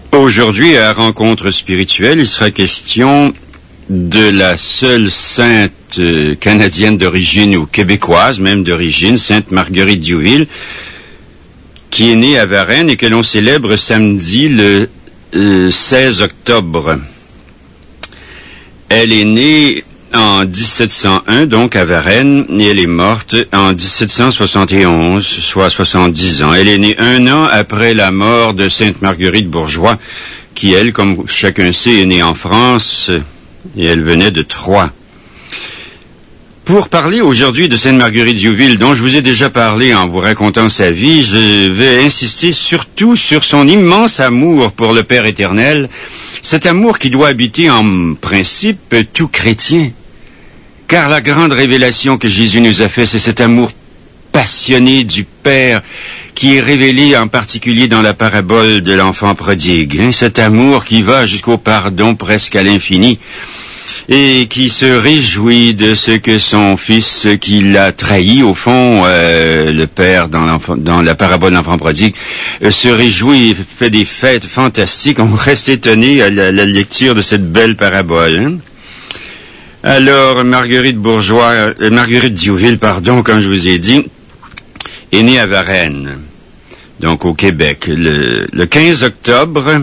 Aujourd'hui, à Rencontre spirituelle, il sera question de la seule sainte canadienne d'origine, ou québécoise même d'origine, Sainte Marguerite Diouville, qui est née à Varennes et que l'on célèbre samedi le 16 octobre. Elle est née en 1701, donc à Varennes, et elle est morte en 1771, soit 70 ans. Elle est née un an après la mort de Sainte Marguerite Bourgeois, qui, elle, comme chacun sait, est née en France, et elle venait de Troyes. Pour parler aujourd'hui de Sainte Marguerite Diouville, dont je vous ai déjà parlé en vous racontant sa vie, je vais insister surtout sur son immense amour pour le Père éternel, cet amour qui doit habiter en principe tout chrétien. Car la grande révélation que Jésus nous a faite, c'est cet amour passionné du Père qui est révélé en particulier dans la parabole de l'enfant prodigue. Cet amour qui va jusqu'au pardon presque à l'infini et qui se réjouit de ce que son fils, qui l'a trahi au fond, le Père dans la parabole de l'enfant prodigue, se réjouit, fait des fêtes fantastiques. On reste étonné à la lecture de cette belle parabole. Alors, Marguerite Diouville, comme je vous ai dit, est née à Varennes, donc au Québec, le 15 octobre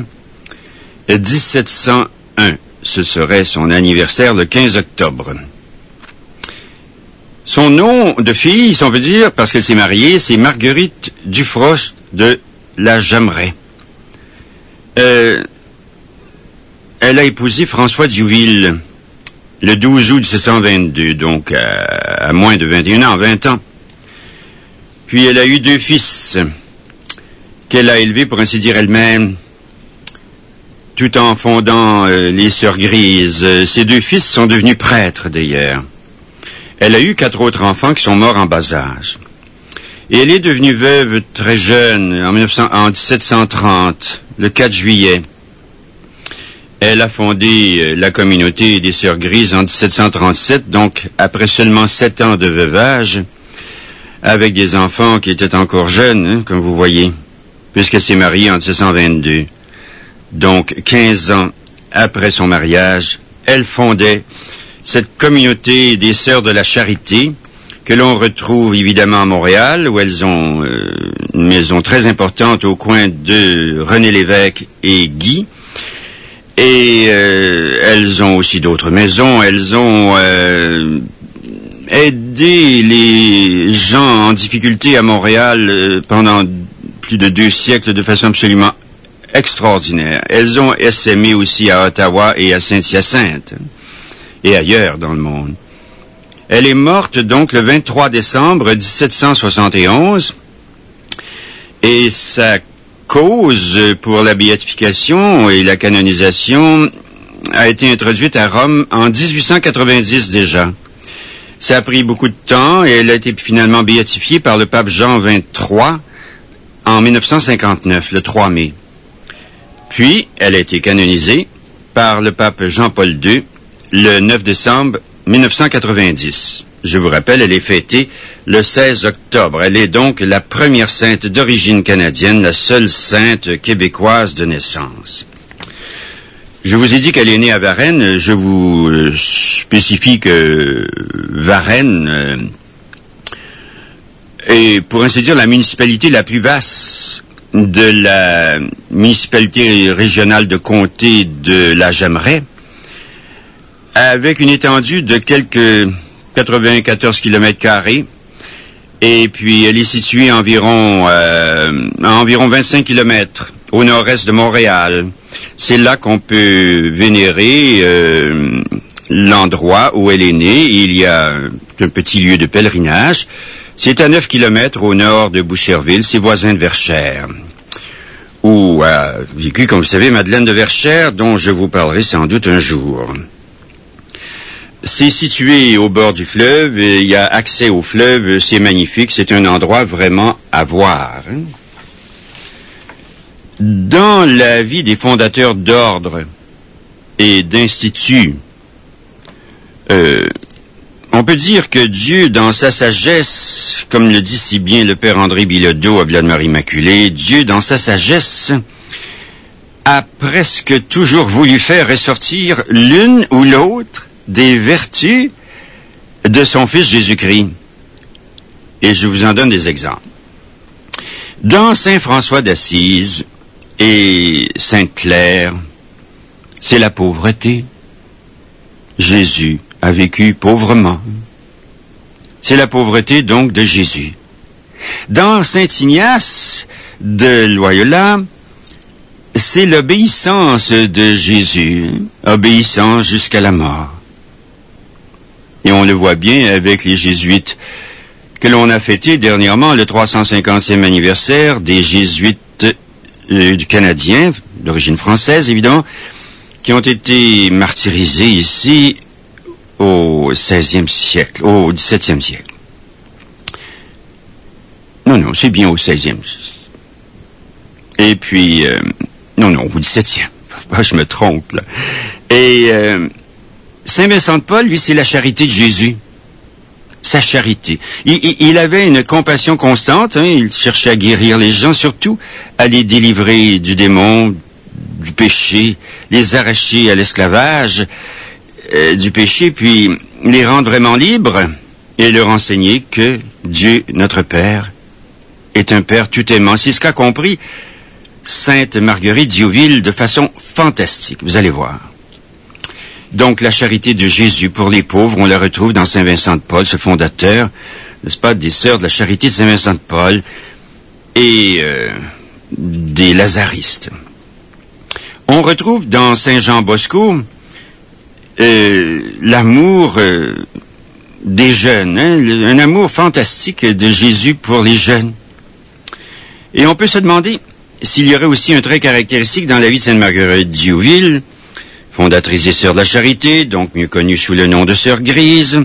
1701. Ce serait son anniversaire le 15 octobre. Son nom de fille, si on peut dire, parce qu'elle s'est mariée, c'est Marguerite Dufroche de la Jemmeraie. Elle a épousé François Diouville le 12 août 1722, donc à moins de 21 ans, 20 ans. Puis elle a eu 2 fils qu'elle a élevés, pour ainsi dire, elle-même, tout en fondant les Sœurs Grises. Ces 2 fils sont devenus prêtres, d'ailleurs. Elle a eu 4 autres enfants qui sont morts en bas âge. Et elle est devenue veuve très jeune, en 1730, le 4 juillet. Elle a fondé la communauté des Sœurs Grises en 1737, donc après seulement 7 ans de veuvage, avec des enfants qui étaient encore jeunes, comme vous voyez, puisqu'elle s'est mariée en 1722. Donc, 15 ans après son mariage, elle fondait cette communauté des Sœurs de la Charité, que l'on retrouve évidemment à Montréal, où elles ont une maison très importante au coin de René Lévesque et Guy. Et elles ont aussi d'autres maisons. Elles ont aidé les gens en difficulté à Montréal pendant plus de 2 siècles de façon absolument extraordinaire. Elles ont essaimé aussi à Ottawa et à Saint-Hyacinthe et ailleurs dans le monde. Elle est morte donc le 23 décembre 1771 et sa cause pour la béatification et la canonisation a été introduite à Rome en 1890 déjà. Ça a pris beaucoup de temps et elle a été finalement béatifiée par le pape Jean XXIII en 1959, le 3 mai. Puis, elle a été canonisée par le pape Jean-Paul II le 9 décembre 1990. Je vous rappelle, elle est fêtée le 16 octobre. Elle est donc la première sainte d'origine canadienne, la seule sainte québécoise de naissance. Je vous ai dit qu'elle est née à Varennes. Je vous spécifie que Varennes est, pour ainsi dire, la municipalité la plus vaste de la municipalité régionale de comté de la Jemmeraie, avec une étendue de quelques 94 km², et puis elle est située à environ 25 km au nord-est de Montréal. C'est là qu'on peut vénérer l'endroit où elle est née. Il y a un petit lieu de pèlerinage. C'est à 9 km au nord de Boucherville, c'est voisin de Verchères, où a vécu, comme vous savez, Madeleine de Verchères, dont je vous parlerai sans doute un jour. C'est situé au bord du fleuve, il y a accès au fleuve, c'est magnifique, c'est un endroit vraiment à voir. Dans la vie des fondateurs d'ordres et d'instituts, on peut dire que Dieu, dans sa sagesse, comme le dit si bien le Père André Bilodeau à Bilodeau-Marie Immaculée, Dieu, dans sa sagesse, a presque toujours voulu faire ressortir l'une ou l'autre des vertus de son Fils Jésus-Christ. Et je vous en donne des exemples. Dans Saint François d'Assise et Sainte Claire, c'est la pauvreté. Jésus a vécu pauvrement. C'est la pauvreté donc de Jésus. Dans Saint Ignace de Loyola, c'est l'obéissance de Jésus, obéissance jusqu'à la mort. Et on le voit bien avec les jésuites que l'on a fêté dernièrement le 350e anniversaire des jésuites canadiens, d'origine française évidemment, qui ont été martyrisés ici au XVIe siècle, au XVIIe siècle. Non, c'est bien au XVIe. Et puis, non, au XVIIe. Je me trompe, là. Et Saint Vincent de Paul, lui, c'est la charité de Jésus. Sa charité. Il avait une compassion constante, il cherchait à guérir les gens, surtout à les délivrer du démon, du péché, les arracher à l'esclavage du péché, puis les rendre vraiment libres et leur enseigner que Dieu, notre Père, est un Père tout aimant. C'est ce qu'a compris Sainte Marguerite Diouville de façon fantastique, vous allez voir. Donc, la charité de Jésus pour les pauvres, on la retrouve dans Saint Vincent de Paul, ce fondateur, n'est-ce pas, des Sœurs de la Charité de Saint Vincent de Paul et des Lazaristes. On retrouve dans Saint Jean Bosco l'amour des jeunes, un amour fantastique de Jésus pour les jeunes. Et on peut se demander s'il y aurait aussi un trait caractéristique dans la vie de Sainte Marguerite Diouville, fondatrice des Sœurs de la Charité, donc mieux connue sous le nom de Sœur Grise.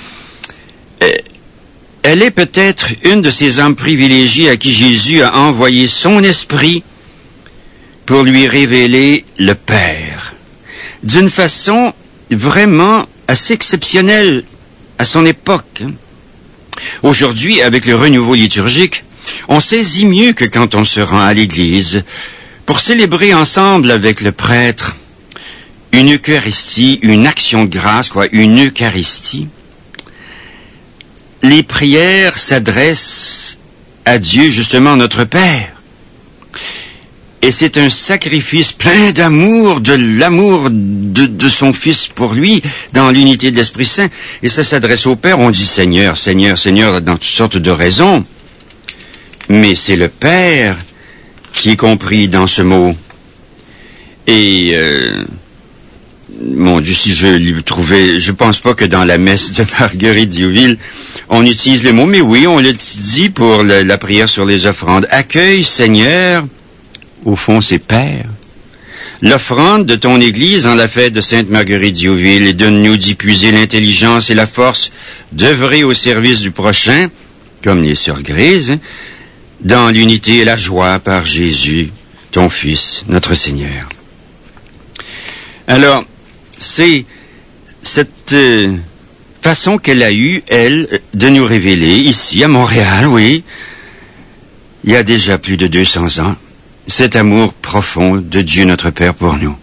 Elle est peut-être une de ces âmes privilégiées à qui Jésus a envoyé son esprit pour lui révéler le Père, d'une façon vraiment assez exceptionnelle à son époque. Aujourd'hui, avec le renouveau liturgique, on saisit mieux que quand on se rend à l'église pour célébrer ensemble avec le prêtre une Eucharistie, une action de grâce, une Eucharistie. Les prières s'adressent à Dieu, justement notre Père. Et c'est un sacrifice plein d'amour, de l'amour de son Fils pour lui, dans l'unité de l'Esprit Saint. Et ça s'adresse au Père, on dit Seigneur, Seigneur, Seigneur, dans toutes sortes de raisons. Mais c'est le Père qui est compris dans ce mot. Et mon Dieu, si je l'ai trouvé, je pense pas que dans la messe de Marguerite Diouville, on utilise le mot, mais oui, on le dit pour la prière sur les offrandes. Accueille, Seigneur, au fond, c'est Père, l'offrande de ton Église en la fête de Sainte Marguerite Diouville et donne-nous d'y puiser l'intelligence et la force d'œuvrer au service du prochain, comme les Sœurs Grises, dans l'unité et la joie par Jésus, ton Fils, notre Seigneur. Alors, c'est cette façon qu'elle a eue, elle, de nous révéler, ici, à Montréal, oui, il y a déjà plus de 200 ans, cet amour profond de Dieu notre Père pour nous.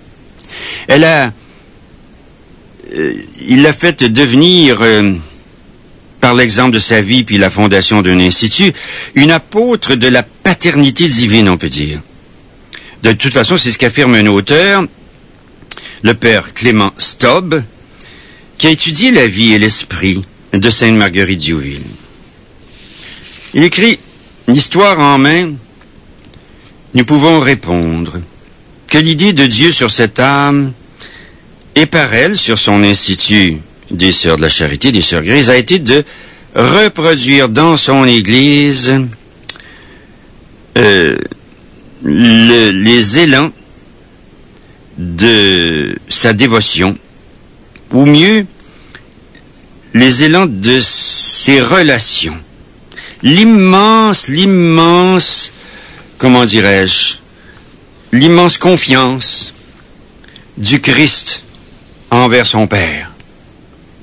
Il l'a fait devenir, par l'exemple de sa vie puis la fondation d'un institut, une apôtre de la paternité divine, on peut dire. De toute façon, c'est ce qu'affirme un auteur, le père Clément Staub, qui a étudié la vie et l'esprit de Sainte Marguerite Diouville. Il écrit « L'histoire en main, nous pouvons répondre que l'idée de Dieu sur cette âme et par elle sur son institut des Sœurs de la Charité, des Sœurs Grises, a été de reproduire dans son Église les élans de sa dévotion, ou mieux, les élans de ses relations. L'immense, comment dirais-je, l'immense confiance du Christ envers son Père.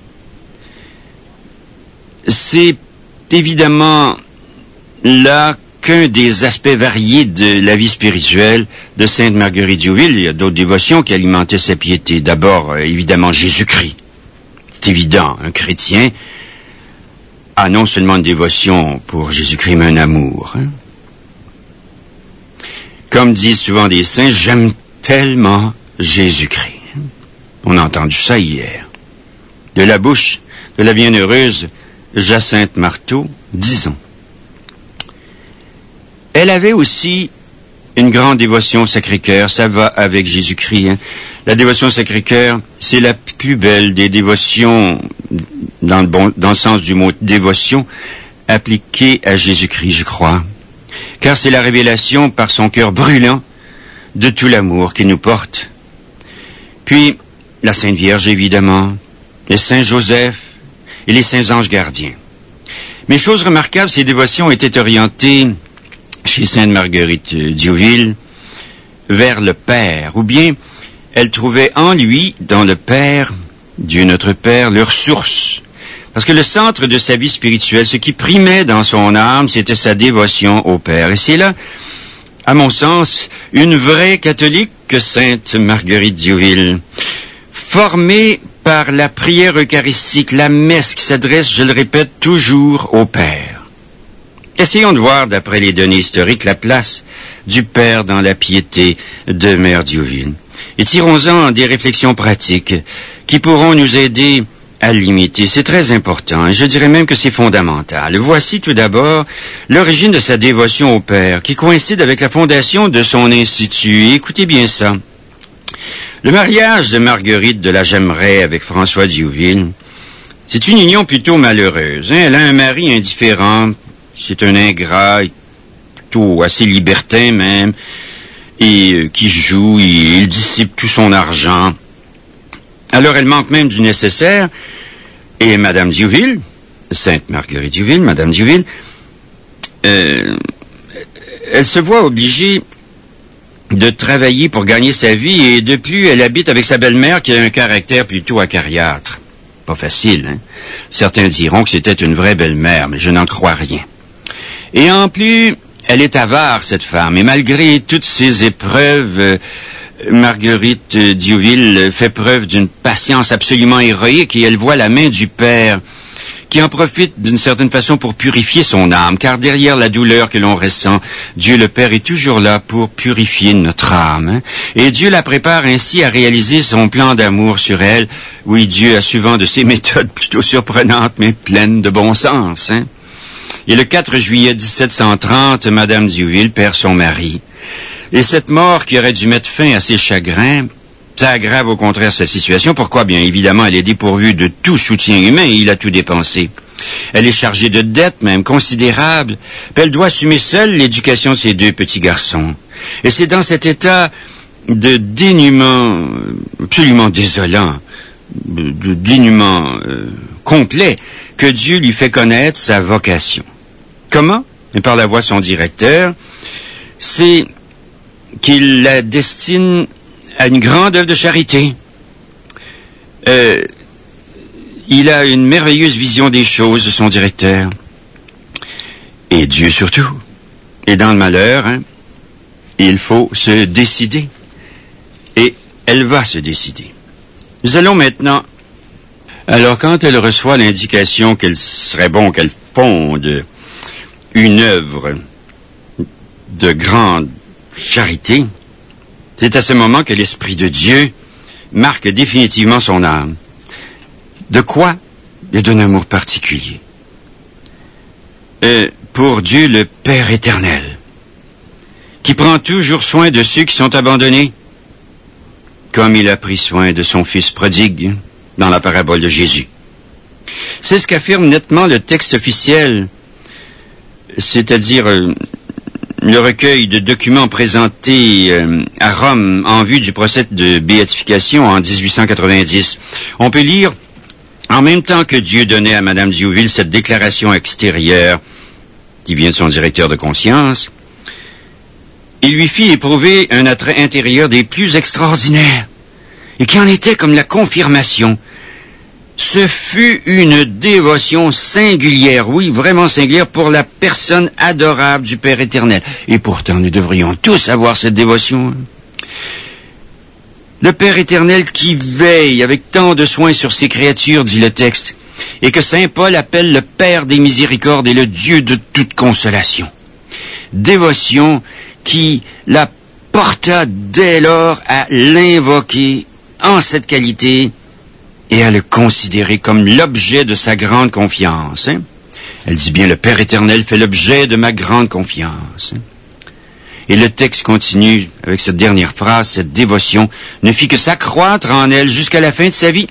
C'est évidemment là qu'un des aspects variés de la vie spirituelle de Sainte Marguerite Diouville. Il y a d'autres dévotions qui alimentaient sa piété. D'abord, évidemment, Jésus-Christ. C'est évident, un chrétien a non seulement une dévotion pour Jésus-Christ, mais un amour. Comme disent souvent des saints, j'aime tellement Jésus-Christ. On a entendu ça hier. De la bouche de la bienheureuse Jacinthe Marteau, disons. Elle avait aussi une grande dévotion au Sacré-Cœur. Ça va avec Jésus-Christ. La dévotion au Sacré-Cœur, c'est la plus belle des dévotions, dans le sens du mot dévotion, appliquée à Jésus-Christ, je crois. Car c'est la révélation par son cœur brûlant de tout l'amour qu'il nous porte. Puis, la Sainte Vierge, évidemment, les Saint Joseph et les Saints Anges Gardiens. Mais chose remarquable, ces dévotions étaient orientées chez Sainte Marguerite Diouville vers le Père, ou bien elle trouvait en lui, dans le Père, Dieu notre Père, leur source. Parce que le centre de sa vie spirituelle, ce qui primait dans son âme, c'était sa dévotion au Père. Et c'est là, à mon sens, une vraie catholique que Sainte Marguerite Diouville, formée par la prière eucharistique, la messe qui s'adresse, je le répète, toujours au Père. Essayons de voir, d'après les données historiques, la place du Père dans la piété de Mère Diouville. Et tirons-en des réflexions pratiques qui pourront nous aider à l'imiter. C'est très important, et je dirais même que c'est fondamental. Voici tout d'abord l'origine de sa dévotion au Père, qui coïncide avec la fondation de son institut. Et écoutez bien ça. Le mariage de Marguerite de la Jemmeraie avec François Diouville, c'est une union plutôt malheureuse. Elle a un mari indifférent, c'est un ingrat, plutôt assez libertin même, et qui joue, il dissipe tout son argent. Alors elle manque même du nécessaire, et Madame Diouville, Sainte Marguerite Diouville, Madame Diouville, elle se voit obligée de travailler pour gagner sa vie, et de plus, elle habite avec sa belle-mère qui a un caractère plutôt acariâtre. Pas facile, hein? Certains diront que c'était une vraie belle-mère, mais je n'en crois rien. Et en plus, elle est avare, cette femme, et malgré toutes ces épreuves, Marguerite Diouville fait preuve d'une patience absolument héroïque, et elle voit la main du Père qui en profite d'une certaine façon pour purifier son âme, car derrière la douleur que l'on ressent, Dieu le Père est toujours là pour purifier notre âme. Hein? Et Dieu la prépare ainsi à réaliser son plan d'amour sur elle. Oui, Dieu a souvent de ses méthodes plutôt surprenantes, mais pleines de bon sens. Hein? Et le 4 juillet 1730, Madame Diouville perd son mari. Et cette mort qui aurait dû mettre fin à ses chagrins, ça aggrave au contraire sa situation. Pourquoi? Bien évidemment, elle est dépourvue de tout soutien humain et il a tout dépensé. Elle est chargée de dettes, même considérables. Puis elle doit assumer seule l'éducation de ses 2 petits garçons. Et c'est dans cet état de dénuement absolument désolant, de dénuement complet, que Dieu lui fait connaître sa vocation. Comment? Et par la voie de son directeur, c'est qu'il la destine à une grande œuvre de charité. Il a une merveilleuse vision des choses, de son directeur. Et Dieu surtout. Et dans le malheur, hein, il faut se décider. Et elle va se décider. Nous allons maintenant... Alors, quand elle reçoit l'indication qu'il serait bon qu'elle fonde une œuvre de grande charité, c'est à ce moment que l'Esprit de Dieu marque définitivement son âme. De quoi? Et d'un amour particulier. Pour Dieu le Père éternel, qui prend toujours soin de ceux qui sont abandonnés, comme il a pris soin de son Fils prodigue dans la parabole de Jésus. C'est ce qu'affirme nettement le texte officiel, c'est-à-dire le recueil de documents présentés à Rome en vue du procès de béatification en 1890. On peut lire, en même temps que Dieu donnait à Madame Diouville cette déclaration extérieure, qui vient de son directeur de conscience, il lui fit éprouver un attrait intérieur des plus extraordinaires, et qui en était comme la confirmation Ce fut une dévotion singulière, oui, vraiment singulière, pour la personne adorable du Père éternel. Et pourtant, nous devrions tous avoir cette dévotion. Le Père éternel qui veille avec tant de soin sur ses créatures, dit le texte, et que saint Paul appelle le Père des miséricordes et le Dieu de toute consolation. Dévotion qui la porta dès lors à l'invoquer en cette qualité et à le considérer comme l'objet de sa grande confiance. Elle dit bien, le Père éternel fait l'objet de ma grande confiance. Et le texte continue avec cette dernière phrase, cette dévotion ne fit que s'accroître en elle jusqu'à la fin de sa vie.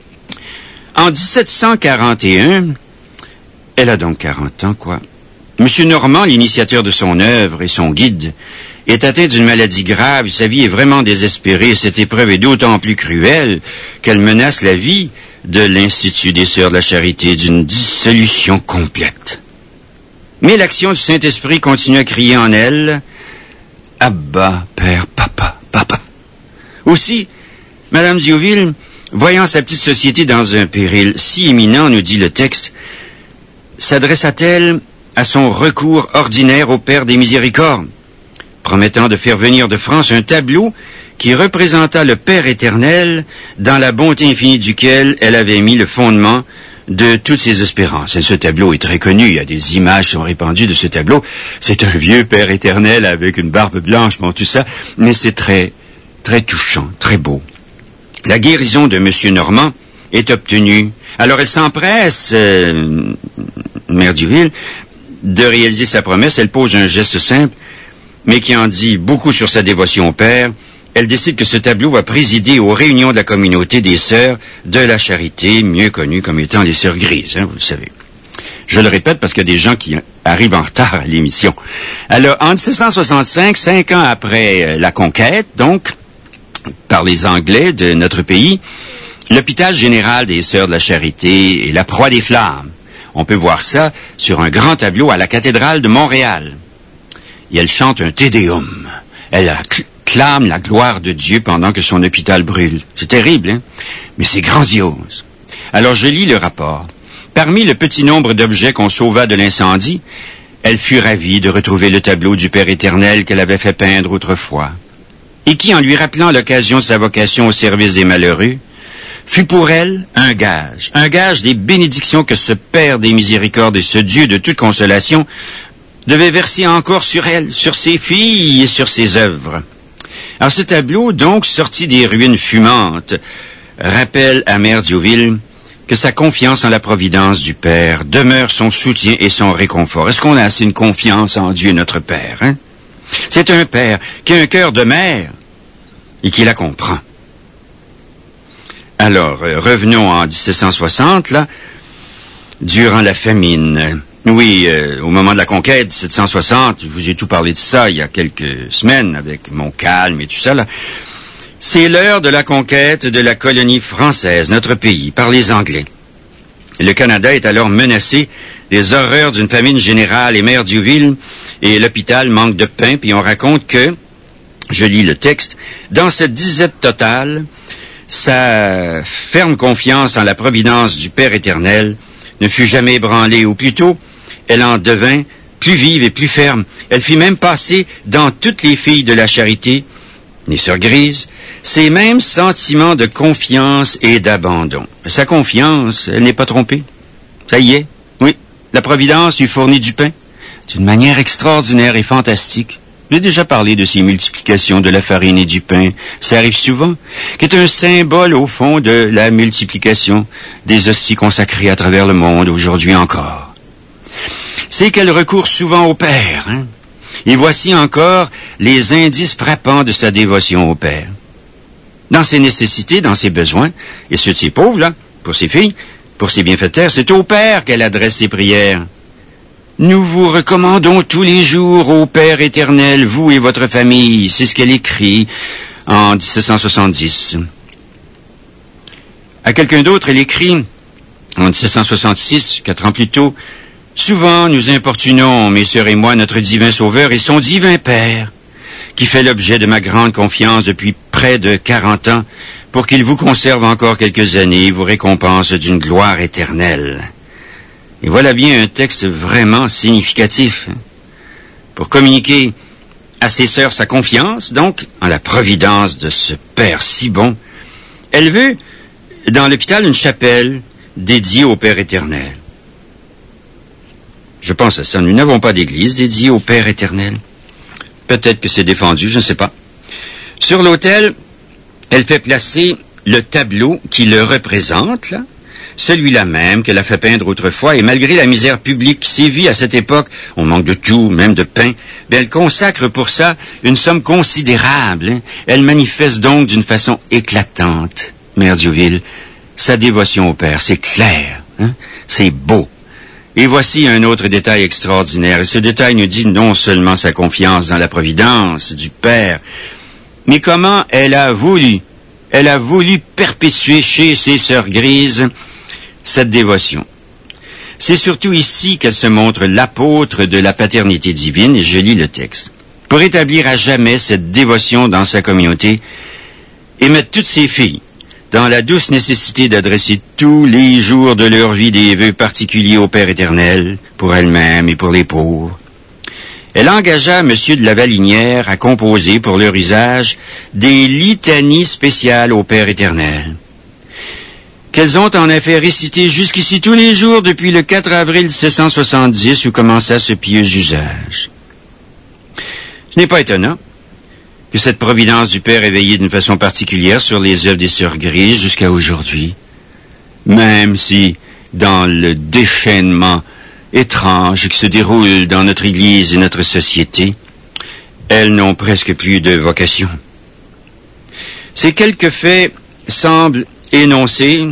En 1741, elle a donc 40 ans, quoi. Monsieur Normand, l'initiateur de son œuvre et son guide, est atteint d'une maladie grave. Sa vie est vraiment désespérée. Cette épreuve est d'autant plus cruelle qu'elle menace la vie de l'Institut des Sœurs de la Charité d'une dissolution complète. Mais l'action du Saint-Esprit continue à crier en elle, « Abba, Père, Papa, Papa ». Aussi, Madame Diouville, voyant sa petite société dans un péril si imminent, nous dit le texte, s'adressa-t-elle à son recours ordinaire au Père des Miséricordes, promettant de faire venir de France un tableau qui représenta le Père éternel dans la bonté infinie duquel elle avait mis le fondement de toutes ses espérances. Et ce tableau est très connu, il y a des images qui sont répandues de ce tableau. C'est un vieux Père éternel avec une barbe blanche, bon, tout ça, mais c'est très, très touchant, très beau. La guérison de M. Normand est obtenue. Alors elle s'empresse, Mère Diouville, de réaliser sa promesse. Elle pose un geste simple, mais qui en dit beaucoup sur sa dévotion au Père. Elle décide que ce tableau va présider aux réunions de la communauté des Sœurs de la Charité, mieux connues comme étant les Sœurs Grises, vous le savez. Je le répète parce qu'il y a des gens qui arrivent en retard à l'émission. Alors, en 1765, 5 ans après la conquête, donc, par les Anglais de notre pays, l'hôpital général des Sœurs de la Charité est la proie des flammes. On peut voir ça sur un grand tableau à la cathédrale de Montréal. Et elle chante un Te Deum. Elle clame la gloire de Dieu pendant que son hôpital brûle. C'est terrible, hein? Mais c'est grandiose. Alors je lis le rapport. Parmi le petit nombre d'objets qu'on sauva de l'incendie, elle fut ravie de retrouver le tableau du Père éternel qu'elle avait fait peindre autrefois, et qui, en lui rappelant l'occasion de sa vocation au service des malheureux, fut pour elle un gage des bénédictions que ce Père des miséricordes et ce Dieu de toute consolation devait verser encore sur elle, sur ses filles et sur ses œuvres. Alors ce tableau, donc, sorti des ruines fumantes, rappelle à Mère Diouville que sa confiance en la providence du Père demeure son soutien et son réconfort. Est-ce qu'on a assez une confiance en Dieu, notre Père, hein? C'est un Père qui a un cœur de mère et qui la comprend. Alors, revenons en 1760, là, durant la famine. Oui, au moment de la conquête, 1760, je vous ai tout parlé de ça il y a quelques semaines avec Montcalm et tout ça, là. C'est l'heure de la conquête de la colonie française, notre pays, par les Anglais. Le Canada est alors menacé des horreurs d'une famine générale et Mère Diouville et l'hôpital manquent de pain, puis on raconte que, je lis le texte, dans cette disette totale, sa ferme confiance en la providence du Père éternel ne fut jamais ébranlée, ou plutôt, elle en devint plus vive et plus ferme. Elle fit même passer dans toutes les filles de la charité, les Sœurs Grises, ces mêmes sentiments de confiance et d'abandon. Sa confiance, elle n'est pas trompée. Ça y est, oui, la providence lui fournit du pain, d'une manière extraordinaire et fantastique. J'ai déjà parlé de ces multiplications de la farine et du pain. Ça arrive souvent, qui est un symbole, au fond, de la multiplication des hosties consacrées à travers le monde, aujourd'hui encore. C'est qu'elle recourt souvent au Père, hein? Et voici encore les indices frappants de sa dévotion au Père. Dans ses nécessités, dans ses besoins, et ceux de ses pauvres, là, pour ses filles, pour ses bienfaiteurs, c'est au Père qu'elle adresse ses prières. Nous vous recommandons tous les jours au Père éternel, vous et votre famille. C'est ce qu'elle écrit en 1770. À quelqu'un d'autre, elle écrit en 1766, 4 ans plus tôt, « Souvent nous importunons, mes sœurs et moi, notre divin Sauveur et son divin Père, qui fait l'objet de ma grande confiance depuis près de 40 ans, pour qu'il vous conserve encore quelques années et vous récompense d'une gloire éternelle. Et voilà bien un texte vraiment significatif. Pour communiquer à ses sœurs sa confiance, donc, en la providence de ce Père si bon, elle veut, dans l'hôpital, une chapelle dédiée au Père éternel. Je pense à ça. Nous n'avons pas d'église dédiée au Père éternel. Peut-être que c'est défendu, je ne sais pas. Sur l'autel, elle fait placer le tableau qui le représente, là, celui-là même qu'elle a fait peindre autrefois, et malgré la misère publique qui sévit à cette époque, on manque de tout, même de pain, elle consacre pour ça une somme considérable. Hein. Elle manifeste donc d'une façon éclatante, Mère Diouville, sa dévotion au Père. C'est clair, hein? C'est beau. Et voici un autre détail extraordinaire. Et ce détail nous dit non seulement sa confiance dans la providence du Père, mais comment elle a voulu perpétuer chez ses sœurs grises cette dévotion. C'est surtout ici qu'elle se montre l'apôtre de la paternité divine, et je lis le texte. Pour établir à jamais cette dévotion dans sa communauté et mettre toutes ses filles dans la douce nécessité d'adresser tous les jours de leur vie des vœux particuliers au Père éternel, pour elles-mêmes et pour les pauvres, elle engagea M. de la Valinière à composer pour leur usage des litanies spéciales au Père éternel, qu'elles ont en effet récité jusqu'ici tous les jours depuis le 4 avril 1770 où commença ce pieux usage. Ce n'est pas étonnant que cette providence du Père ait veillé d'une façon particulière sur les œuvres des sœurs grises jusqu'à aujourd'hui, même si, dans le déchaînement étrange qui se déroule dans notre Église et notre société, elles n'ont presque plus de vocation. Ces quelques faits semblent énoncés,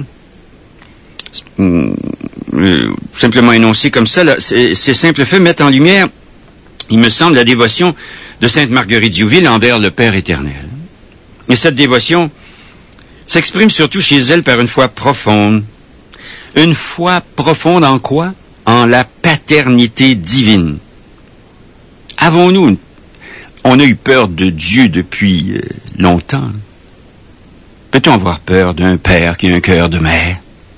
simplement énoncés comme ça, là, ces simples faits mettent en lumière, il me semble, la dévotion de Sainte Marguerite Diouville envers le Père éternel. Et cette dévotion s'exprime surtout chez elle par une foi profonde. Une foi profonde en quoi? En la paternité divine. On a eu peur de Dieu depuis longtemps. Peut-on avoir peur d'un père qui a un cœur de mère?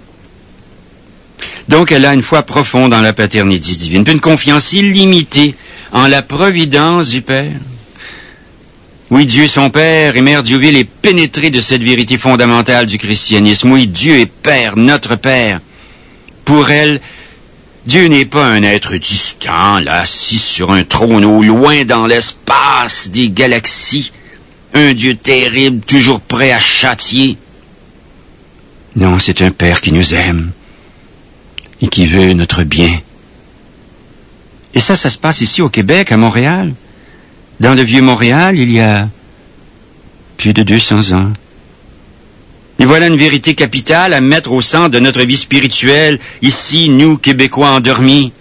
Donc elle a une foi profonde en la paternité divine, puis une confiance illimitée en la providence du Père. Oui, Dieu son Père, et Mère Diouville est pénétrée de cette vérité fondamentale du christianisme. Oui, Dieu est Père, notre Père. Pour elle, Dieu n'est pas un être distant, là, assis sur un trône au loin dans l'espace des galaxies, un Dieu terrible, toujours prêt à châtier. Non, c'est un Père qui nous aime et qui veut notre bien. Et ça se passe ici au Québec, à Montréal. Dans le vieux Montréal, il y a plus de 200 ans. Et voilà une vérité capitale à mettre au centre de notre vie spirituelle, ici, nous, Québécois endormis.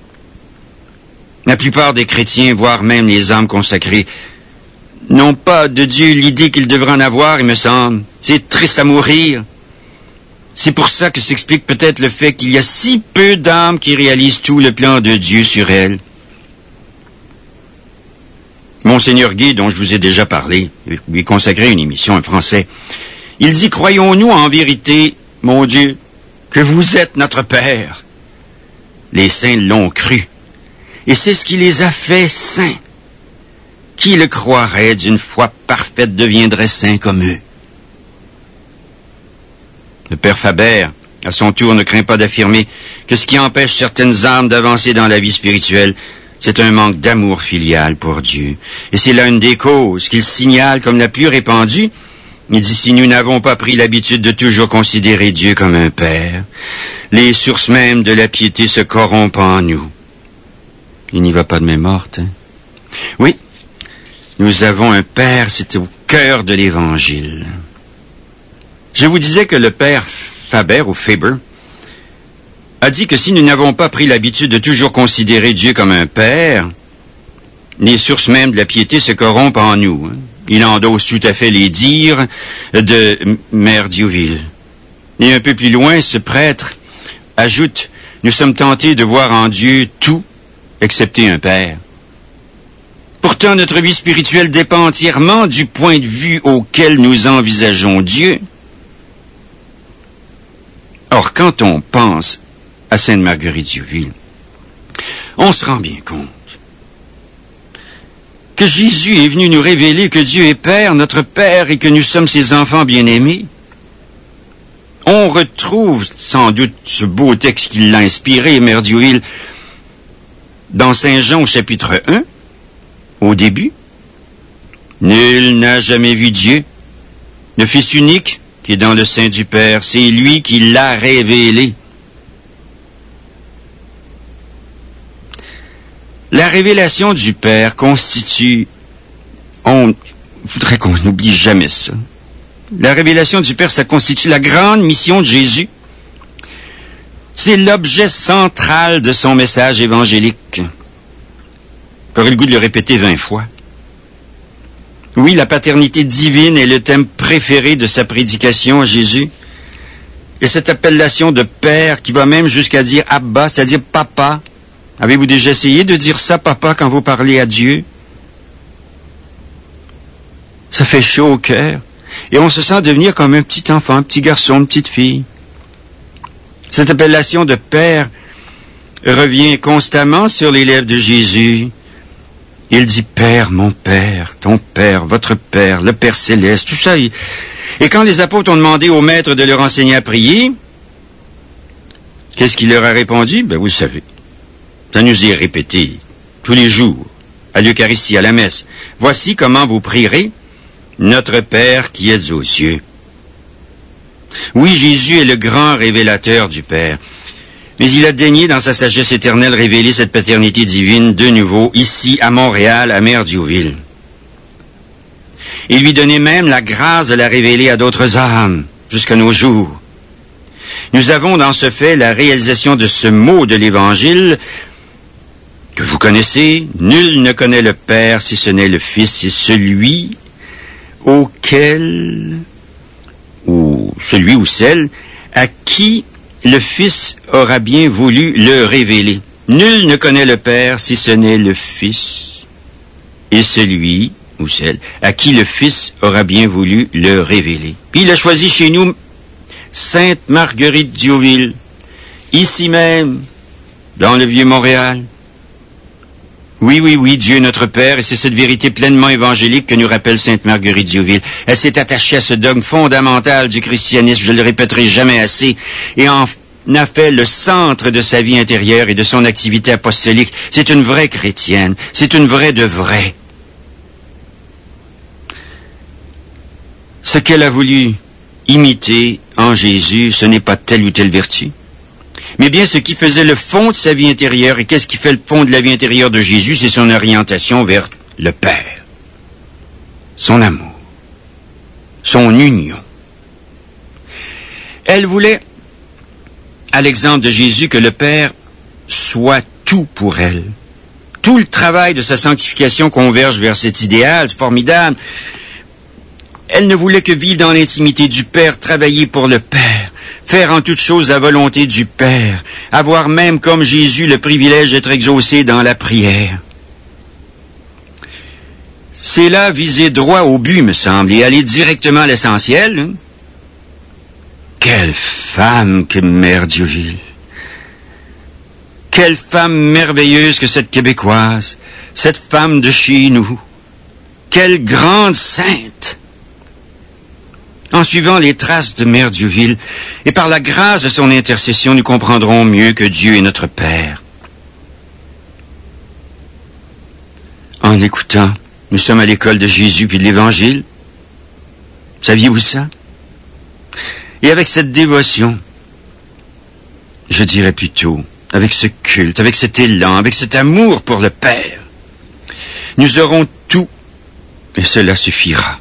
La plupart des chrétiens, voire même les âmes consacrées, n'ont pas de Dieu l'idée qu'ils devraient en avoir, il me semble. C'est triste à mourir. C'est pour ça que s'explique peut-être le fait qu'il y a si peu d'âmes qui réalisent tout le plan de Dieu sur elles. Monseigneur Guy, dont je vous ai déjà parlé, lui consacré une émission en français, il dit « Croyons-nous en vérité, mon Dieu, que vous êtes notre Père ?» Les saints l'ont cru, et c'est ce qui les a fait saints. Qui le croirait d'une foi parfaite deviendrait saint comme eux? Le Père Faber, à son tour, ne craint pas d'affirmer que ce qui empêche certaines âmes d'avancer dans la vie spirituelle, c'est un manque d'amour filial pour Dieu. Et c'est là une des causes qu'il signale comme la plus répandue. Il dit, si nous n'avons pas pris l'habitude de toujours considérer Dieu comme un Père, les sources mêmes de la piété se corrompent en nous. Il n'y va pas de main morte, hein? Oui, nous avons un Père, c'est au cœur de l'Évangile. Je vous disais que le Père Faber, ou Faber, a dit que si nous n'avons pas pris l'habitude de toujours considérer Dieu comme un Père, les sources mêmes de la piété se corrompent en nous. Hein? Il endosse tout à fait les dires de Mère Diouville. Et un peu plus loin, ce prêtre ajoute, nous sommes tentés de voir en Dieu tout, excepté un Père. Pourtant, notre vie spirituelle dépend entièrement du point de vue auquel nous envisageons Dieu. Or, quand on pense à Sainte Marguerite Diouville, on se rend bien compte que Jésus est venu nous révéler que Dieu est Père, notre Père, et que nous sommes ses enfants bien-aimés. On retrouve sans doute ce beau texte qui l'a inspiré, Mère Diouville, dans Saint Jean au chapitre 1, au début. Nul n'a jamais vu Dieu. Le Fils unique qui est dans le sein du Père, c'est lui qui l'a révélé. La révélation du Père constitue, on voudrait qu'on n'oublie jamais ça. La révélation du Père, ça constitue la grande mission de Jésus. C'est l'objet central de son message évangélique. J'aurais le goût de le répéter 20 fois. Oui, la paternité divine est le thème préféré de sa prédication à Jésus. Et cette appellation de Père qui va même jusqu'à dire Abba, c'est-à-dire Papa. Avez-vous déjà essayé de dire ça, Papa, quand vous parlez à Dieu? Ça fait chaud au cœur. Et on se sent devenir comme un petit enfant, un petit garçon, une petite fille. Cette appellation de Père revient constamment sur les lèvres de Jésus. Il dit Père, mon Père, ton Père, votre Père, le Père céleste, tout ça. Et quand les apôtres ont demandé au Maître de leur enseigner à prier, qu'est-ce qu'il leur a répondu? Ben, vous le savez. Ça nous est répété tous les jours, à l'Eucharistie, à la messe. Voici comment vous prierez, notre Père qui êtes aux cieux. Oui, Jésus est le grand révélateur du Père. Mais il a daigné, dans sa sagesse éternelle, révéler cette paternité divine de nouveau, ici, à Montréal, à Mère Diouville. Il lui donnait même la grâce de la révéler à d'autres âmes, jusqu'à nos jours. Nous avons dans ce fait la réalisation de ce mot de l'Évangile que vous connaissez. Nul ne connaît le Père si ce n'est le Fils, c'est celui auquel, ou celui ou celle, à qui le Fils aura bien voulu le révéler. Nul ne connaît le Père si ce n'est le Fils, et celui ou celle à qui le Fils aura bien voulu le révéler. Puis il a choisi chez nous Sainte Marguerite Diouville, ici même, dans le Vieux-Montréal. Oui, Dieu est notre Père, et c'est cette vérité pleinement évangélique que nous rappelle Sainte Marguerite Diouville. Elle s'est attachée à ce dogme fondamental du christianisme, je le répéterai jamais assez, et en a fait le centre de sa vie intérieure et de son activité apostolique. C'est une vraie chrétienne, c'est une vraie de vraie. Ce qu'elle a voulu imiter en Jésus, ce n'est pas telle ou telle vertu, mais bien ce qui faisait le fond de sa vie intérieure. Et qu'est-ce qui fait le fond de la vie intérieure de Jésus? C'est son orientation vers le Père, son amour, son union. Elle voulait, à l'exemple de Jésus, que le Père soit tout pour elle. Tout le travail de sa sanctification converge vers cet idéal, c'est formidable. Elle ne voulait que vivre dans l'intimité du Père, travailler pour le Père, faire en toute chose la volonté du Père, avoir même comme Jésus le privilège d'être exaucé dans la prière. C'est là viser droit au but, me semble, et aller directement à l'essentiel. Hein? Quelle femme que Mère Diouville! Quelle femme merveilleuse que cette Québécoise, cette femme de chez nous! Quelle grande sainte! En suivant les traces de Mère Diouville, et par la grâce de son intercession, nous comprendrons mieux que Dieu est notre Père. En l'écoutant, nous sommes à l'école de Jésus puis de l'Évangile. Saviez-vous ça? Et avec cette dévotion, je dirais plutôt, avec ce culte, avec cet élan, avec cet amour pour le Père, nous aurons tout, et cela suffira.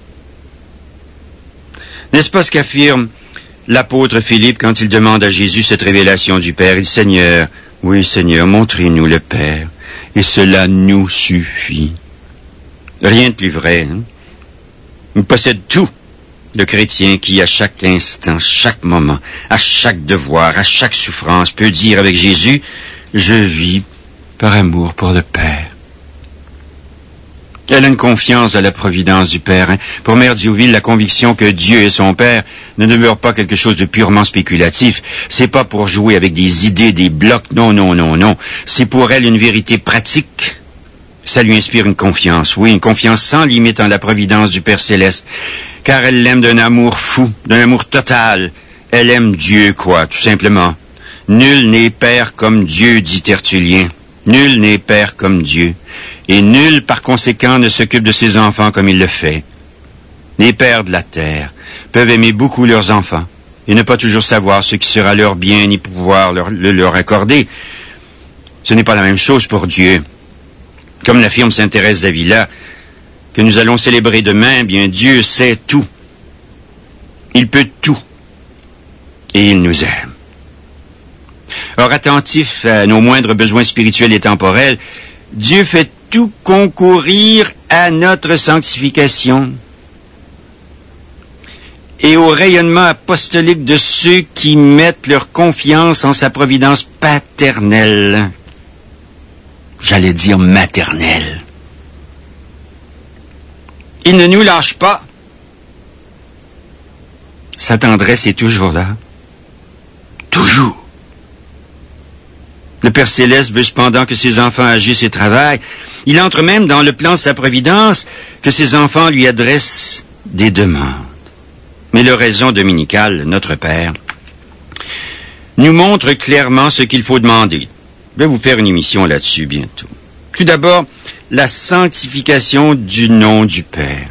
N'est-ce pas ce qu'affirme l'apôtre Philippe quand il demande à Jésus cette révélation du Père? Il dit, Seigneur, oui Seigneur, montrez-nous le Père, et cela nous suffit. Rien de plus vrai. Hein? Il possède tout, le chrétien qui, à chaque instant, chaque moment, à chaque devoir, à chaque souffrance, peut dire avec Jésus, je vis par amour pour le Père. Elle a une confiance à la providence du Père. Hein. Pour Mère Diouville, la conviction que Dieu est son Père ne demeure pas quelque chose de purement spéculatif. C'est pas pour jouer avec des idées, des blocs. Non, non, non, non. C'est pour elle une vérité pratique. Ça lui inspire une confiance. Oui, une confiance sans limite en la providence du Père Céleste. Car elle l'aime d'un amour fou, d'un amour total. Elle aime Dieu, quoi, tout simplement. Nul n'est père comme Dieu, dit Tertullien. Nul n'est père comme Dieu. Et nul, par conséquent, ne s'occupe de ses enfants comme il le fait. Les pères de la terre peuvent aimer beaucoup leurs enfants et ne pas toujours savoir ce qui sera leur bien ni pouvoir leur accorder. Ce n'est pas la même chose pour Dieu. Comme l'affirme sainte Thérèse d'Avila, que nous allons célébrer demain, bien Dieu sait tout. Il peut tout. Et il nous aime. Or, attentif à nos moindres besoins spirituels et temporels, Dieu fait tout concourir à notre sanctification et au rayonnement apostolique de ceux qui mettent leur confiance en sa providence paternelle. J'allais dire maternelle. Il ne nous lâche pas. Sa tendresse est toujours là. Toujours. Le Père Céleste veut cependant que ses enfants agissent et travaillent. Il entre même dans le plan de sa providence que ses enfants lui adressent des demandes. Mais l'oraison dominicale, notre Père, nous montre clairement ce qu'il faut demander. Je vais vous faire une émission là-dessus bientôt. Tout d'abord, la sanctification du nom du Père.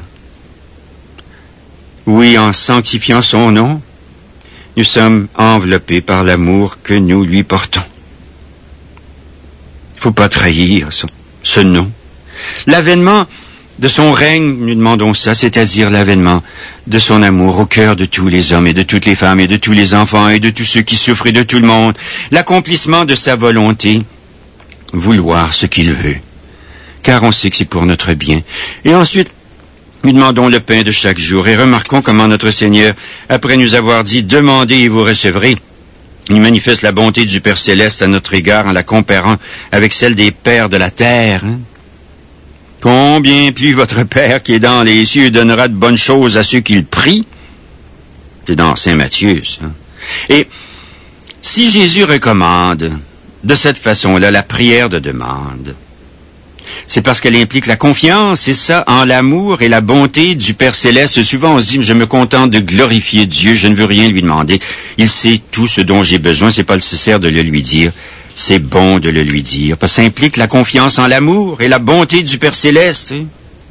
Oui, en sanctifiant son nom, nous sommes enveloppés par l'amour que nous lui portons. Il ne faut pas trahir ce nom. L'avènement de son règne, nous demandons ça, c'est-à-dire l'avènement de son amour au cœur de tous les hommes et de toutes les femmes et de tous les enfants et de tous ceux qui souffrent et de tout le monde. L'accomplissement de sa volonté, vouloir ce qu'il veut, car on sait que c'est pour notre bien. Et ensuite, nous demandons le pain de chaque jour et remarquons comment notre Seigneur, après nous avoir dit « Demandez et vous recevrez », il manifeste la bonté du Père Céleste à notre égard en la comparant avec celle des pères de la terre. Hein? Combien plus votre Père qui est dans les cieux donnera de bonnes choses à ceux qui le prient? C'est dans Saint Matthieu, ça. Et si Jésus recommande de cette façon-là la prière de demande, c'est parce qu'elle implique la confiance, c'est ça, en l'amour et la bonté du Père Céleste. Souvent, on se dit, je me contente de glorifier Dieu, je ne veux rien lui demander. Il sait tout ce dont j'ai besoin, c'est pas nécessaire de le lui dire. C'est bon de le lui dire, parce que ça implique la confiance en l'amour et la bonté du Père Céleste. Hein?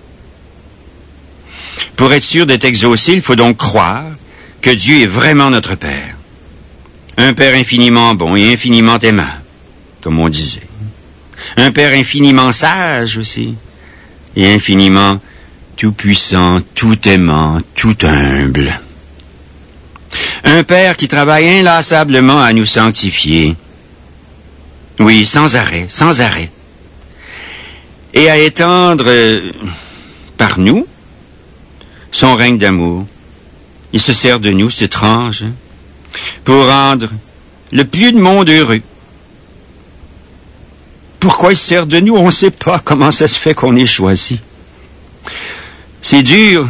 Pour être sûr d'être exaucé, il faut donc croire que Dieu est vraiment notre Père. Un Père infiniment bon et infiniment aimant, comme on disait. Un Père infiniment sage aussi, et infiniment tout-puissant, tout-aimant, tout-humble. Un Père qui travaille inlassablement à nous sanctifier. Oui, sans arrêt, sans arrêt. Et à étendre par nous son règne d'amour. Il se sert de nous, c'est étrange, hein, pour rendre le plus de monde heureux. Pourquoi il se sert de nous? On ne sait pas comment ça se fait qu'on est choisi. C'est dur,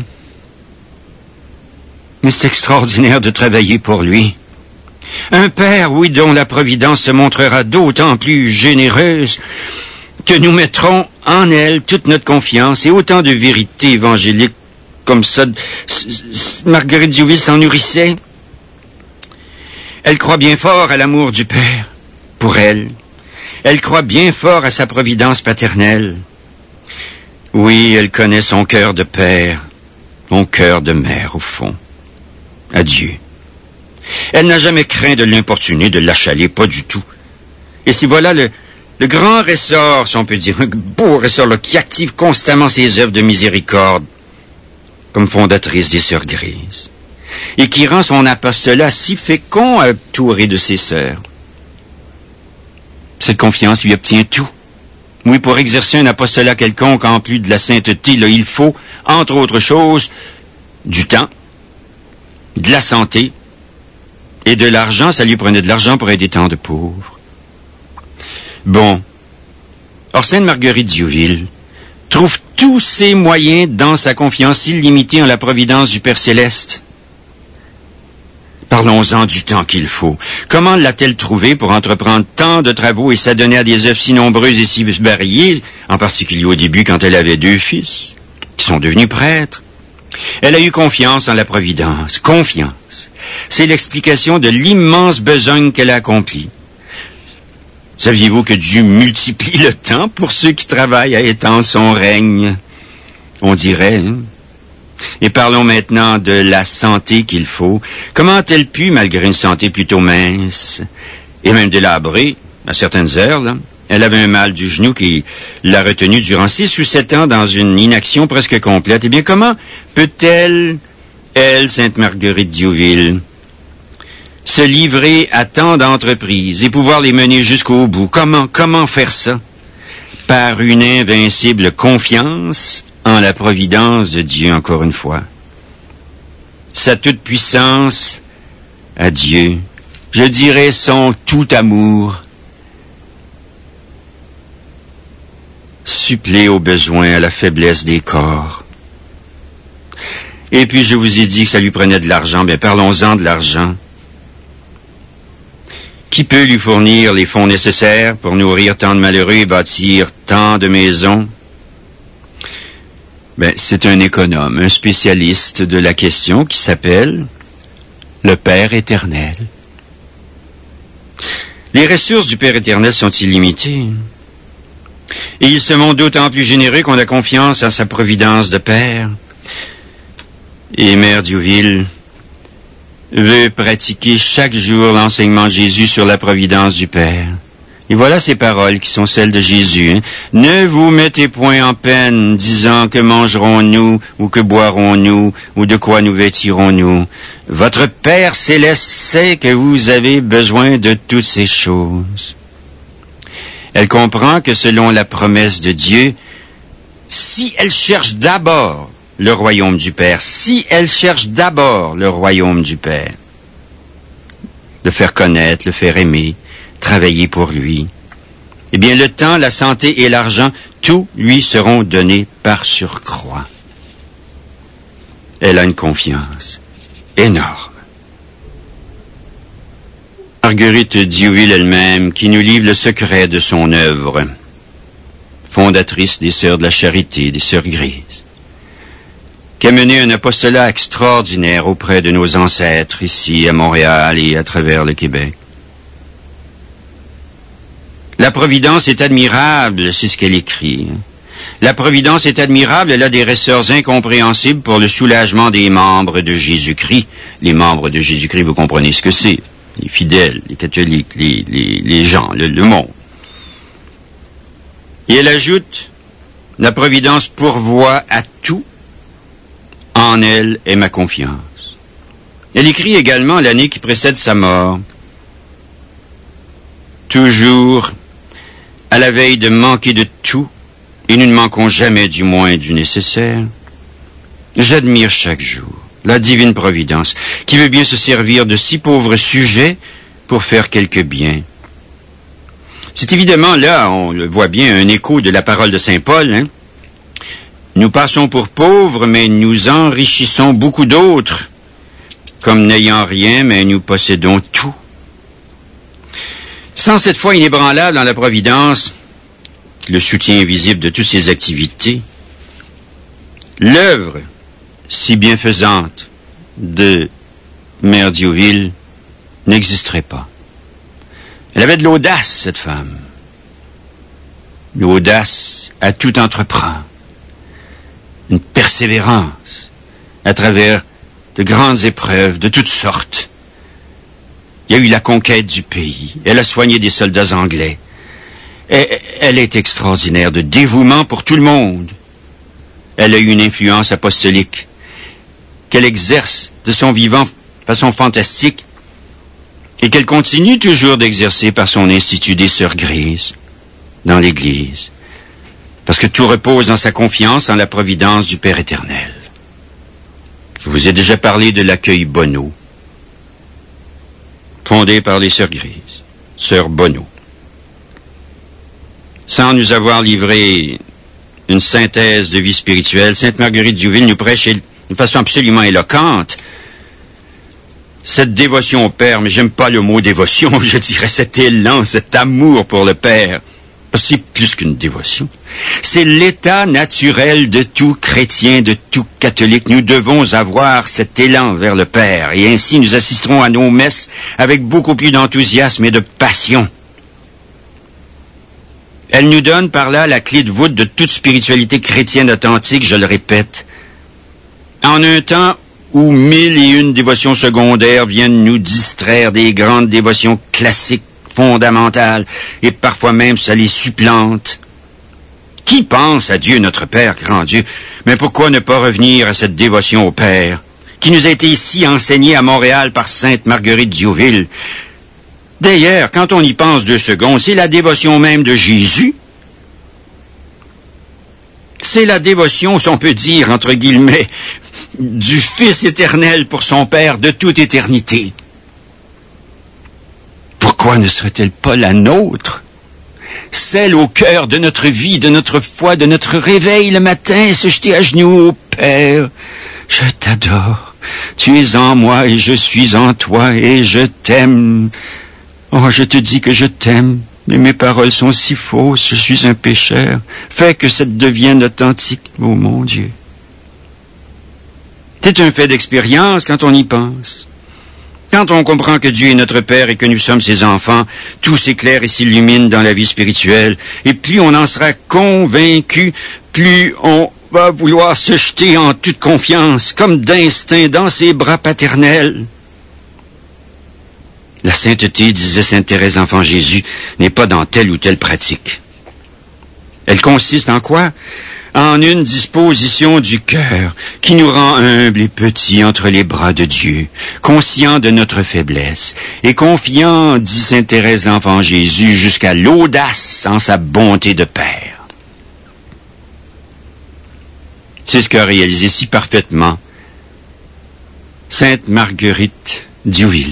mais c'est extraordinaire de travailler pour lui. Un Père, oui, dont la providence se montrera d'autant plus généreuse que nous mettrons en elle toute notre confiance et autant de vérités évangéliques comme ça. Marguerite Diouville s'en nourrissait. Elle croit bien fort à l'amour du Père pour elle. Elle croit bien fort à sa providence paternelle. Oui, elle connaît son cœur de père, son cœur de mère, au fond. À Dieu. Elle n'a jamais craint de l'importuner, de l'achaler, pas du tout. Et si voilà le grand ressort, si on peut dire, un beau ressort là, qui active constamment ses œuvres de miséricorde, comme fondatrice des Sœurs Grises, et qui rend son apostolat si fécond entouré de ses sœurs. Cette confiance lui obtient tout. Oui, pour exercer un apostolat quelconque, en plus de la sainteté, là, il faut, entre autres choses, du temps, de la santé et de l'argent. Ça lui prenait de l'argent pour aider tant de pauvres. Bon. Or, Sainte Marguerite Diouville trouve tous ses moyens dans sa confiance illimitée en la providence du Père Céleste. Parlons-en du temps qu'il faut. Comment l'a-t-elle trouvé pour entreprendre tant de travaux et s'adonner à des œuvres si nombreuses et si variées, en particulier au début quand elle avait 2 fils, qui sont devenus prêtres? Elle a eu confiance en la providence. Confiance. C'est l'explication de l'immense besogne qu'elle a accomplie. Saviez-vous que Dieu multiplie le temps pour ceux qui travaillent à étendre son règne? On dirait, hein? Et parlons maintenant de la santé qu'il faut. Comment a-t-elle pu, malgré une santé plutôt mince, et même délabrée, à certaines heures, là? Elle avait un mal du genou qui l'a retenue durant 6 ou 7 ans dans une inaction presque complète. Eh bien, comment peut-elle, elle, Sainte Marguerite Diouville, se livrer à tant d'entreprises et pouvoir les mener jusqu'au bout? Comment faire ça? Par une invincible confiance en la providence de Dieu, encore une fois. Sa toute-puissance à Dieu, je dirais son tout amour, supplée aux besoins, à la faiblesse des corps. Et puis je vous ai dit que ça lui prenait de l'argent. Bien, parlons-en de l'argent. Qui peut lui fournir les fonds nécessaires pour nourrir tant de malheureux et bâtir tant de maisons? Ben, c'est un économe, un spécialiste de la question qui s'appelle le Père éternel. Les ressources du Père éternel sont illimitées. Et il se montre d'autant plus généreux qu'on a confiance en sa providence de Père. Et Mère Diouville veut pratiquer chaque jour l'enseignement de Jésus sur la providence du Père. Et voilà ces paroles qui sont celles de Jésus. Hein. Ne vous mettez point en peine, disant que mangerons-nous, ou que boirons-nous, ou de quoi nous vêtirons-nous. Votre Père céleste sait que vous avez besoin de toutes ces choses. Elle comprend que selon la promesse de Dieu, si elle cherche d'abord le royaume du Père, si elle cherche d'abord le royaume du Père, le faire connaître, le faire aimer, travailler pour lui, eh bien le temps, la santé et l'argent, tout lui seront donnés par surcroît. Elle a une confiance énorme. Marguerite Diouville elle-même, qui nous livre le secret de son œuvre, fondatrice des Sœurs de la Charité, des Sœurs Grises, qui a mené un apostolat extraordinaire auprès de nos ancêtres ici à Montréal et à travers le Québec. La providence est admirable, c'est ce qu'elle écrit. La providence est admirable, elle a des ressorts incompréhensibles pour le soulagement des membres de Jésus-Christ. Les membres de Jésus-Christ, vous comprenez ce que c'est. Les fidèles, les catholiques, les gens, le monde. Et elle ajoute, la providence pourvoit à tout, en elle est ma confiance. Elle écrit également l'année qui précède sa mort. Toujours à la veille de manquer de tout, et nous ne manquons jamais du moins du nécessaire, j'admire chaque jour la divine providence, qui veut bien se servir de si pauvres sujets pour faire quelque bien. C'est évidemment là, on le voit bien, un écho de la parole de saint Paul. Hein? Nous passons pour pauvres, mais nous enrichissons beaucoup d'autres, comme n'ayant rien, mais nous possédons tout. Sans cette foi inébranlable dans la providence, le soutien invisible de toutes ses activités, l'œuvre si bienfaisante de Mère Diouville n'existerait pas. Elle avait de l'audace, cette femme. L'audace à tout entreprendre. Une persévérance à travers de grandes épreuves de toutes sortes. Il y a eu la conquête du pays. Elle a soigné des soldats anglais. Elle est extraordinaire de dévouement pour tout le monde. Elle a eu une influence apostolique qu'elle exerce de son vivant façon fantastique et qu'elle continue toujours d'exercer par son institut des Sœurs Grises dans l'Église, parce que tout repose dans sa confiance en la providence du Père éternel. Je vous ai déjà parlé de l'accueil Bonneau, fondé par les Sœurs Grises, Sœur Bonneau. Sans nous avoir livré une synthèse de vie spirituelle. Sainte Marguerite Diouville nous prêche d'une façon absolument éloquente cette dévotion au Père, mais j'aime pas le mot dévotion, je dirais cet élan, cet amour pour le Père. Parce que c'est plus qu'une dévotion. C'est l'état naturel de tout chrétien, de tout catholique. Nous devons avoir cet élan vers le Père, et ainsi nous assisterons à nos messes avec beaucoup plus d'enthousiasme et de passion. Elle nous donne par là la clé de voûte de toute spiritualité chrétienne authentique, je le répète. En un temps où 1001 dévotions secondaires viennent nous distraire des grandes dévotions classiques, fondamentales, et parfois même ça les supplante. Qui pense à Dieu notre Père, grand Dieu? Mais pourquoi ne pas revenir à cette dévotion au Père, qui nous a été ici enseignée à Montréal par Sainte Marguerite Diouville? D'ailleurs, quand on y pense 2 secondes, c'est la dévotion même de Jésus. C'est la dévotion, si on peut dire, entre guillemets, du Fils éternel pour son Père de toute éternité. Pourquoi ne serait-elle pas la nôtre? Celle au cœur de notre vie, de notre foi, de notre réveil le matin, se jeter à genoux au Père. Je t'adore. Tu es en moi et je suis en toi et je t'aime. Oh, je te dis que je t'aime, mais mes paroles sont si fausses, je suis un pécheur. Fais que ça devienne authentique, oh mon Dieu. C'est un fait d'expérience quand on y pense. Quand on comprend que Dieu est notre Père et que nous sommes ses enfants, tout s'éclaire et s'illumine dans la vie spirituelle. Et plus on en sera convaincu, plus on va vouloir se jeter en toute confiance, comme d'instinct, dans ses bras paternels. La sainteté, disait sainte Thérèse enfant Jésus, n'est pas dans telle ou telle pratique. Elle consiste en quoi? En une disposition du cœur qui nous rend humbles et petits entre les bras de Dieu, conscients de notre faiblesse et confiants, dit sainte Thérèse l'enfant Jésus, jusqu'à l'audace en sa bonté de Père. C'est ce qu'a réalisé si parfaitement sainte Marguerite Diouville.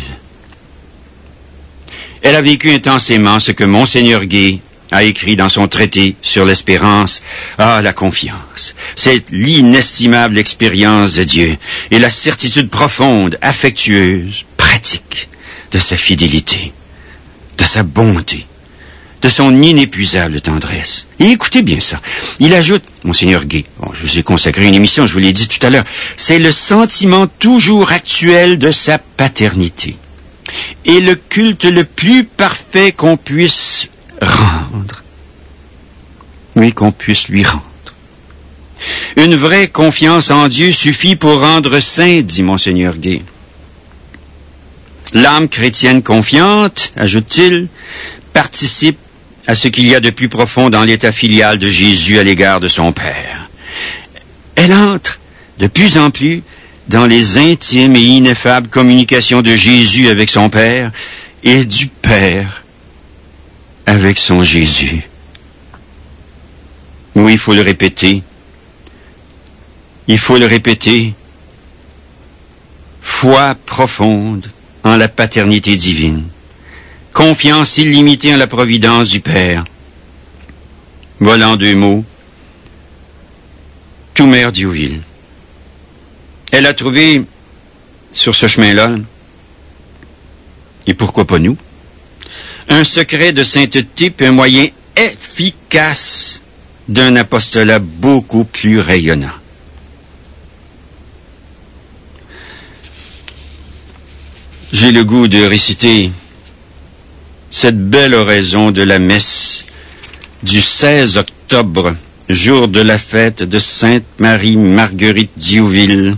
Elle a vécu intensément ce que Monseigneur Gay a écrit dans son traité sur l'espérance. Ah, la confiance. C'est l'inestimable expérience de Dieu et la certitude profonde, affectueuse, pratique de sa fidélité, de sa bonté, de son inépuisable tendresse. Et écoutez bien ça. Il ajoute, Monseigneur Gay, je vous ai consacré une émission, je vous l'ai dit tout à l'heure, c'est le sentiment toujours actuel de sa paternité et le culte le plus parfait qu'on puisse rendre. Oui, qu'on puisse lui rendre. Une vraie confiance en Dieu suffit pour rendre saint, dit Monseigneur Gay. L'âme chrétienne confiante, ajoute-t-il, participe à ce qu'il y a de plus profond dans l'état filial de Jésus à l'égard de son Père. Elle entre de plus en plus dans les intimes et ineffables communications de Jésus avec son Père et du Père avec son Jésus. Oui, il faut le répéter. Il faut le répéter. Foi profonde en la paternité divine. Confiance illimitée en la providence du Père. Voilà en 2 mots tout Mère Diouville. Elle a trouvé sur ce chemin-là, et pourquoi pas nous, un secret de sainteté puis un moyen efficace d'un apostolat beaucoup plus rayonnant. J'ai le goût de réciter cette belle oraison de la messe du 16 octobre, jour de la fête de Sainte Marie-Marguerite Diouville,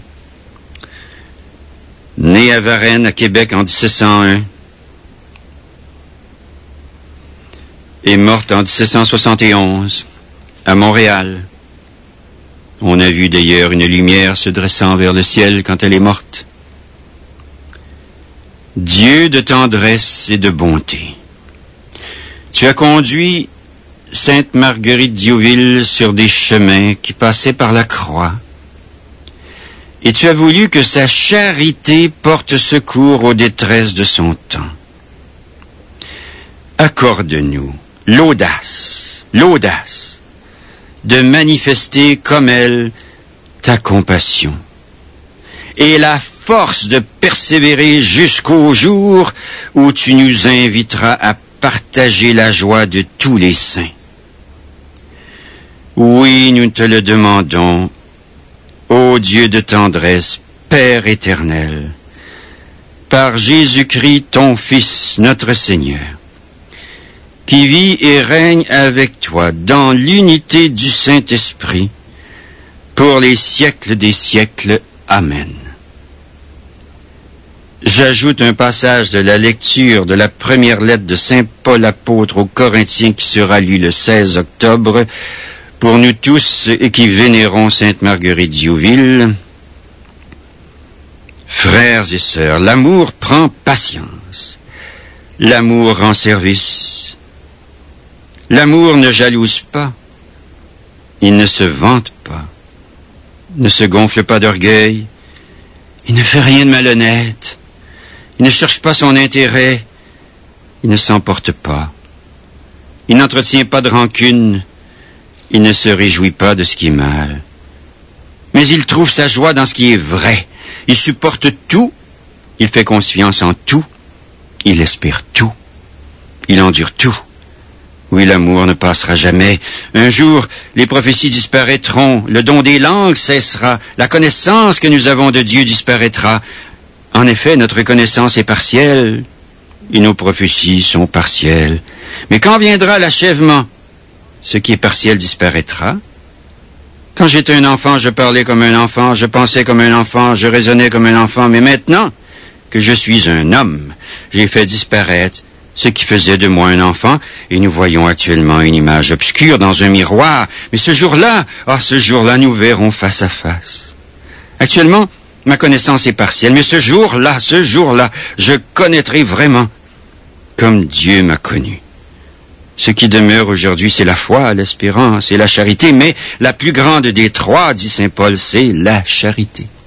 née à Varennes, à Québec, en 1701, et morte en 1771, à Montréal. On a vu d'ailleurs une lumière se dressant vers le ciel quand elle est morte. Dieu de tendresse et de bonté, tu as conduit Sainte Marguerite Diouville sur des chemins qui passaient par la croix, et tu as voulu que sa charité porte secours aux détresses de son temps. Accorde-nous l'audace de manifester comme elle ta compassion et la force de persévérer jusqu'au jour où tu nous inviteras à partager la joie de tous les saints. Oui, nous te le demandons, ô Dieu de tendresse, Père éternel, par Jésus-Christ, ton Fils, notre Seigneur, qui vit et règne avec toi dans l'unité du Saint-Esprit, pour les siècles des siècles. Amen. J'ajoute un passage de la lecture de la première lettre de Saint Paul apôtre aux Corinthiens qui sera lu le 16 octobre pour nous tous et qui vénérons Sainte Marguerite Diouville. Frères et sœurs, l'amour prend patience. L'amour rend service. L'amour ne jalouse pas. Il ne se vante pas. Ne se gonfle pas d'orgueil. Il ne fait rien de malhonnête. Il ne cherche pas son intérêt. Il ne s'emporte pas. Il n'entretient pas de rancune. Il ne se réjouit pas de ce qui est mal. Mais il trouve sa joie dans ce qui est vrai. Il supporte tout. Il fait confiance en tout. Il espère tout. Il endure tout. Oui, l'amour ne passera jamais. Un jour, les prophéties disparaîtront. Le don des langues cessera. La connaissance que nous avons de Dieu disparaîtra. En effet, notre connaissance est partielle et nos prophéties sont partielles. Mais quand viendra l'achèvement, ce qui est partiel disparaîtra. Quand j'étais un enfant, je parlais comme un enfant, je pensais comme un enfant, je raisonnais comme un enfant. Mais maintenant que je suis un homme, j'ai fait disparaître ce qui faisait de moi un enfant, et nous voyons actuellement une image obscure dans un miroir. Mais ce jour-là, nous verrons face à face. Actuellement, ma connaissance est partielle, mais ce jour-là, je connaîtrai vraiment comme Dieu m'a connu. Ce qui demeure aujourd'hui, c'est la foi, l'espérance et la charité, mais la plus grande des trois, dit saint Paul, c'est la charité.